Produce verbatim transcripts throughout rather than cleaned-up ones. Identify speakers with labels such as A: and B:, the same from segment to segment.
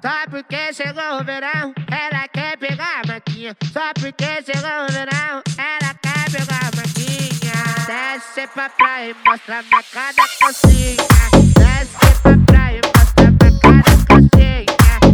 A: Só porque chegou o verão, ela quer pegar a maquinha. Só porque chegou o verão, ela quer pegar a maquinha. Desce pra praia e mostra pra cada cocinha. Desce pra praia e mostra pra cada cocinha.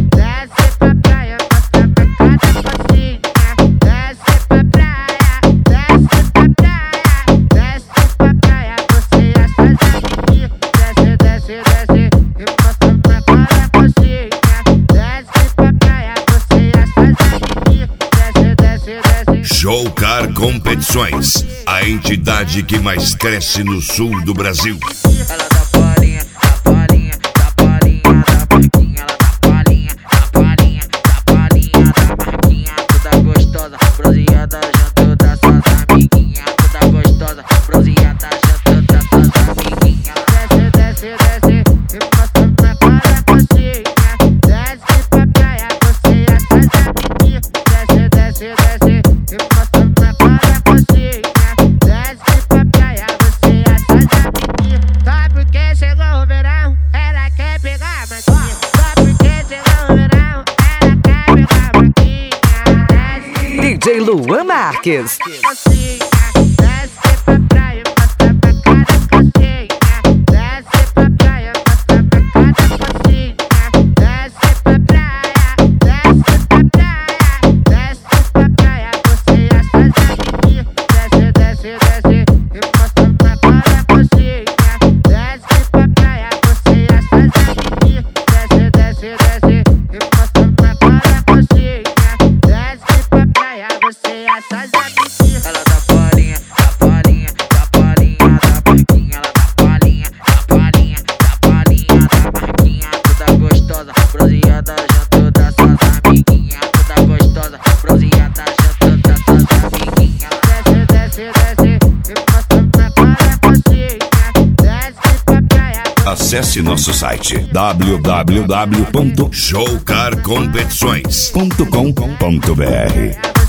A: Desce pra praia e mostra pra cada cocinha. Desce pra praia, desce pra praia. Desce pra praia, você e as suas amiguinhas. Desce, desce, desce e mostra pra cada cocinha. Desce pra praia, você e as suas amiguinhas. Desce, desce, desce.
B: Showcar Competições, a entidade que mais cresce no sul do Brasil.
C: Ela dá palhinha, dá palhinha, dá palhinha, dá marquinha. Ela dá palhinha, dá palhinha, dá palhinha, dá marquinha. Toda gostosa, bronzeada, junto das suas amiguinhas. Toda gostosa, bronzeada, junto das suas amiguinhas.
A: Desce, desce, desce e mostra pra cada cocinha. Desce pra praia, você e as suas amiguinhas. Desce, desce, desce e mostra pra cada cocinha. Desce pra praia, você e as suas amiguinhas. Só porque chegou o verão, ela quer pegar a maquinha. Só porque chegou o verão, ela quer pegar a maquinha. Desce,
D: D J Luan Marques.
A: cocinha. Desce pra praia, mostra pra cada cocinha. Desce pra praia, mostra pra cada cocinha. Desce pra praia, desce pra praia. Desce pra praia, você e as suas amiguinhas. Desce, desce, desce e mostra pra cada cocinha. Desce pra praia, você e as suas amiguinhas. Desce, desce, desce e mostra pra cada cocinha. Desce pra praia, você e as suas amiguinhas.
C: Ela dá palhinha, dá palhinha, dá palhinha, dá marquinha. Ela dá palhinha, dá palhinha, dá palhinha, dá marquinha. Toda gostosa, bronzeada, junto das suas amiguinhas. Toda gostosa, bronzeada, junto das suas amiguinhas.
A: Desce, desce, desce e mostra pra cada cocinha. Desce pra praia.
B: Acesse nosso site w w w ponto showcar competições ponto com ponto b r.